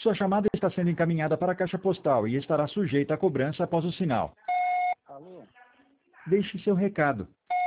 Sua chamada está sendo encaminhada para a caixa postal e estará sujeita a cobrança após o sinal. Alô? Deixe seu recado.